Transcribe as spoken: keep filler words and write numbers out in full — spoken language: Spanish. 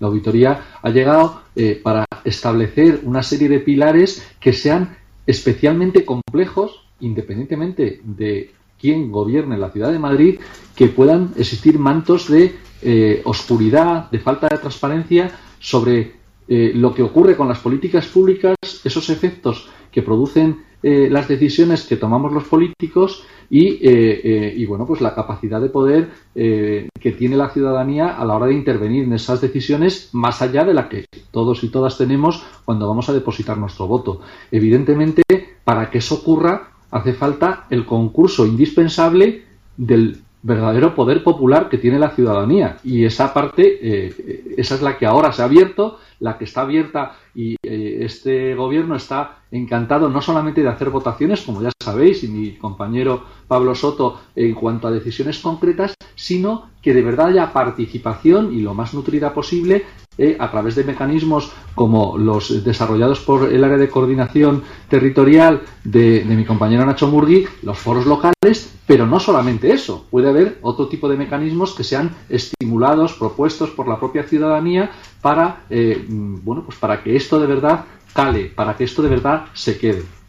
La auditoría ha llegado eh, para establecer una serie de pilares que sean especialmente complejos, independientemente de quién gobierne la ciudad de Madrid, que puedan existir mantos de eh, oscuridad, de falta de transparencia sobre eh, lo que ocurre con las políticas públicas, esos efectos que producen eh, las decisiones que tomamos los políticos y, eh, eh, y bueno, pues la capacidad de poder eh, que tiene la ciudadanía a la hora de intervenir en esas decisiones más allá de la que todos y todas tenemos cuando vamos a depositar nuestro voto. Evidentemente, para que eso ocurra, hace falta el concurso indispensable del verdadero poder popular que tiene la ciudadanía, y esa parte, eh, esa es la que ahora se ha abierto, la que está abierta, y eh, este gobierno está encantado no solamente de hacer votaciones, como ya sabéis, y mi compañero Pablo Soto, en cuanto a decisiones concretas, sino que de verdad haya participación y lo más nutrida posible eh, a través de mecanismos como los desarrollados por el área de coordinación territorial de, de mi compañero Nacho Murgui, los foros locales, pero no solamente eso, puede haber otro tipo de mecanismos que sean estimulados, propuestos por la propia ciudadanía para, eh, bueno, pues para que esto de verdad cale, para que esto de verdad se quede.